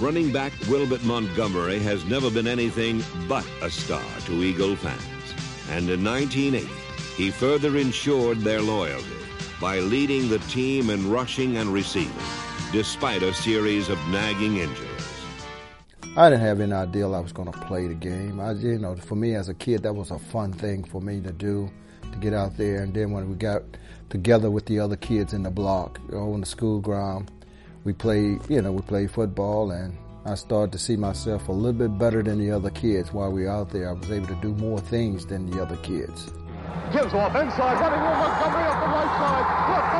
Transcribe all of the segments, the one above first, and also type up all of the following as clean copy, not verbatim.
Running back Wilbert Montgomery has never been anything but a star to Eagle fans. And in 1980, he further ensured their loyalty by leading the team in rushing and receiving, despite a series of nagging injuries. I didn't have any idea I was going to play the game. For me as a kid, that was a fun thing for me to do, to get out there. And then when we got together with the other kids in the block, on the school ground, we played football, and I started to see myself a little bit better than the other kids. While we were out there, I was able to do more things than the other kids. Gives off inside, running with Montgomery up the right side. Left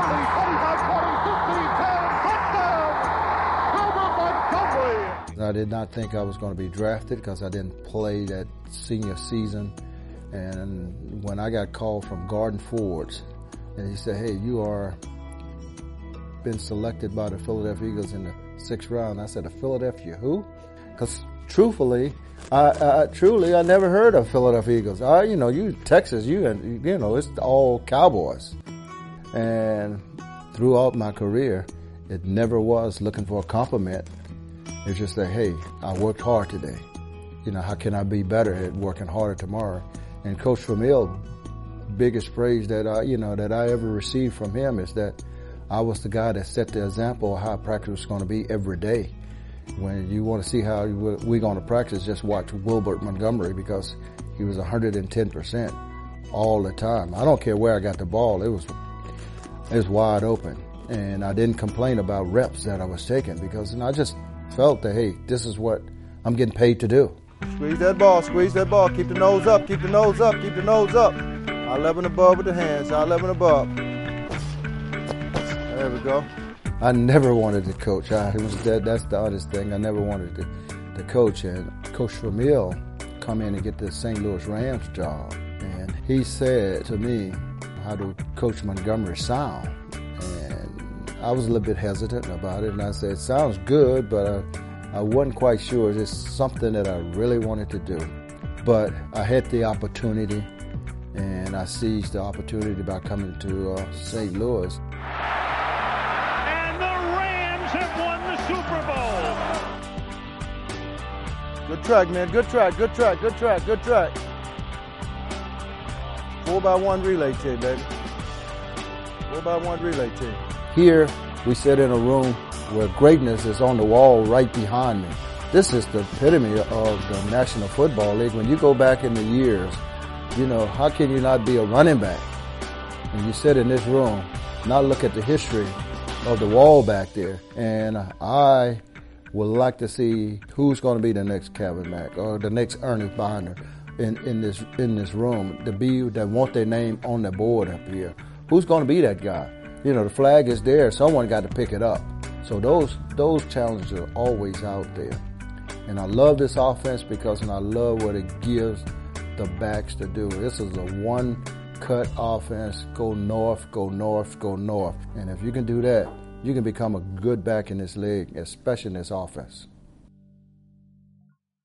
30, 25, 20, 10, touchdown! Wilbert Montgomery! I did not think I was going to be drafted because I didn't play that senior season. And when I got called from Garden Fords, and he said, "Hey, you are been selected by the Philadelphia Eagles in the 6th round." I said, "The Philadelphia who?" Because truthfully, I never heard of Philadelphia Eagles. You Texas, it's all Cowboys. And throughout my career, it never was looking for a compliment. It's just that, hey, I worked hard today. How can I be better at working harder tomorrow? And Coach Vermeil, biggest praise that I ever received from him is that I was the guy that set the example of how practice was going to be every day. When you want to see how we're going to practice, just watch Wilbert Montgomery, because he was 110% all the time. I don't care where I got the ball. It was wide open. And I didn't complain about reps that I was taking, because I just felt that, hey, this is what I'm getting paid to do. Squeeze that ball, keep the nose up, keep the nose up, keep the nose up. Eye level above with the hands, eye level above. There we go. I never wanted to coach. That's the honest thing. I never wanted to coach. And Coach Vermeil come in and get the St. Louis Rams job. And he said to me, "How do Coach Montgomery sound?" And I was a little bit hesitant about it. And I said, "It sounds good, but I wasn't quite sure. It's something that I really wanted to do." But I had the opportunity, and I seized the opportunity by coming to St. Louis. Have won the Super Bowl. Good track, man. Good track. 4x1 relay team, baby. 4x1 relay team. Here, we sit in a room where greatness is on the wall right behind me. This is the epitome of the National Football League. When you go back in the years, how can you not be a running back? And you sit in this room, not look at the history of the wall back there. And I would like to see who's going to be the next Calvin Mack or the next Ernest Binder in this room, that want their name on the board up here. Who's going to be that guy? The flag is there. Someone got to pick it up. So those challenges are always out there. And I love this offense because I love what it gives the backs to do. This is a one-cut offense. Go north, go north, go north. And if you can do that, you can become a good back in this league, especially in this offense.